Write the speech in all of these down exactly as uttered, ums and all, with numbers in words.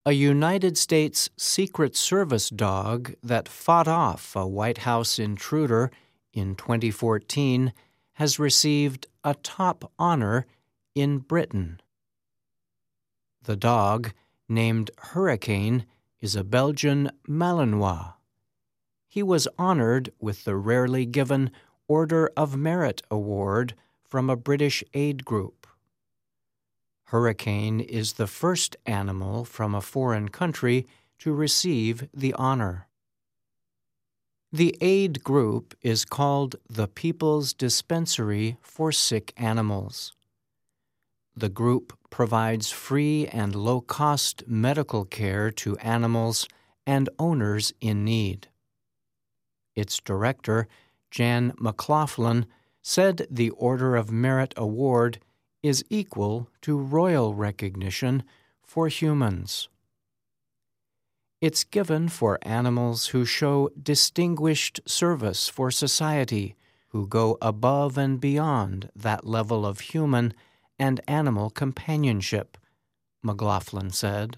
A United States Secret Service dog that fought off a White House intruder in twenty fourteen has received a top honor in Britain. The dog, named Hurricane, is a Belgian Malinois. He was honored with the rarely given Order of Merit Award from a British aid group. Hurricane is the first animal from a foreign country to receive the honor. The aid group is called the People's Dispensary for Sick Animals. The group provides free and low-cost medical care to animals and owners in need. Its director, Jan McLaughlin, said the Order of Merit Award is equal to royal recognition for humans. It's given for animals who show distinguished service for society, who go above and beyond that level of human and animal companionship, McLaughlin said.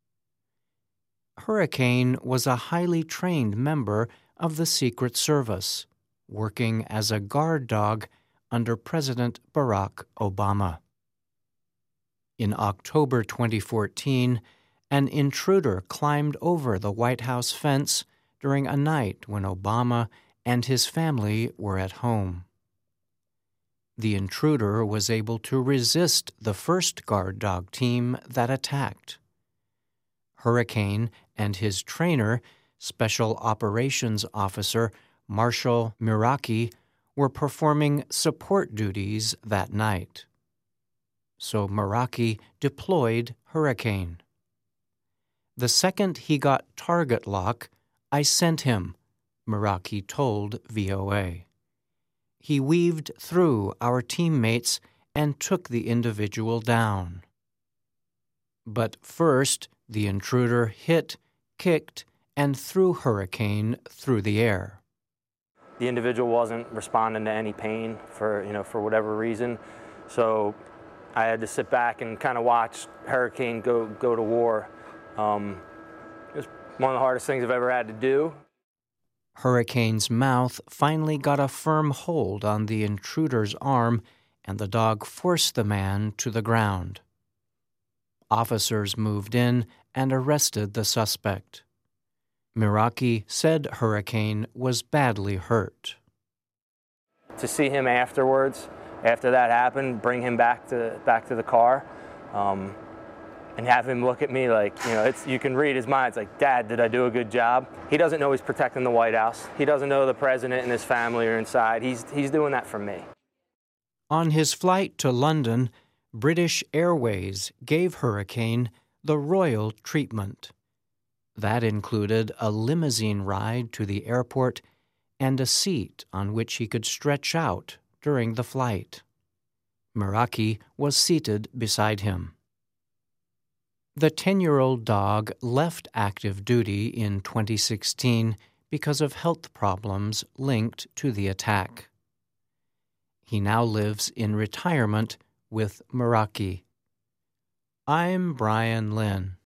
Hurricane was a highly trained member of the Secret Service, working as a guard dog under President Barack Obama. In October twenty fourteen, an intruder climbed over the White House fence during a night when Obama and his family were at home. The intruder was able to resist the first guard dog team that attacked. Hurricane and his trainer, Special Operations Officer Marshall Miraki, were performing support duties that night. So Miraki deployed Hurricane. The second he got target lock, I sent him, Miraki told V O A. He weaved through our teammates and took the individual down. But first, the intruder hit, kicked, and threw Hurricane through the air. The individual wasn't responding to any pain for, you know, for whatever reason. So I had to sit back and kind of watch Hurricane go, go to war. Um, it was one of the hardest things I've ever had to do. Hurricane's mouth finally got a firm hold on the intruder's arm, and the dog forced the man to the ground. Officers moved in and arrested the suspect. Miraki said Hurricane was badly hurt. To see him afterwards, after that happened, bring him back to back to the car, um, and have him look at me like, you know, it's, you can read his mind. It's like, Dad, did I do a good job? He doesn't know he's protecting the White House. He doesn't know the president and his family are inside. He's, he's doing that for me. On his flight to London, British Airways gave Hurricane the royal treatment. That included a limousine ride to the airport and a seat on which he could stretch out during the flight. Miraki was seated beside him. The ten-year-old dog left active duty in twenty sixteen because of health problems linked to the attack. He now lives in retirement with Miraki. I'm Brian Lynn.